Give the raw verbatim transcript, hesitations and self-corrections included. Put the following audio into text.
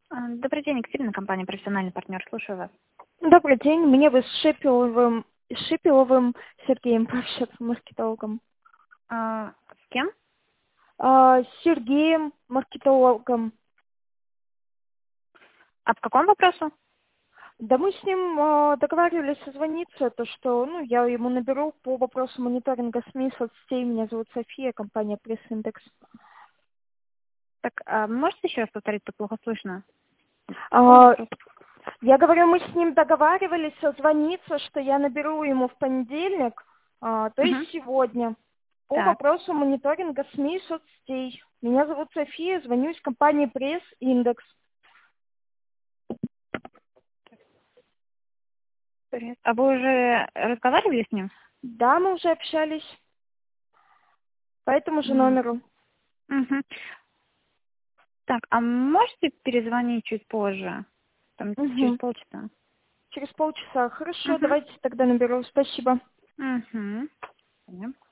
А, Добрый день, Екатерина, компания «Профессиональный партнер». Слушаю вас. Добрый день, мне бы с Шипиловым, с Шипиловым Сергеем пообщаться, маркетологом. А, с кем? А, с Сергеем, маркетологом. А по какому вопросу? Да мы с ним а, договаривались созвониться, то что ну, я ему наберу по вопросу мониторинга СМИ, соцсетей. Меня зовут София, компания Пресс-Индекс. Так, а можете еще раз повторить, так плохо слышно? По какому А, вопросу? я говорю, мы с ним договаривались созвониться, что я наберу ему в понедельник, а, то есть Угу. сегодня, по Так, вопросу мониторинга СМИ и соцсетей. Меня зовут София, звоню из компании Пресс-Индекс. привет. А вы уже разговаривали с ним? Да, мы уже общались по этому же номеру. Угу. Так, а можете перезвонить чуть позже? Там через Угу. полчаса. Через полчаса. Хорошо, Угу. давайте тогда наберу. Спасибо. Угу. Понятно.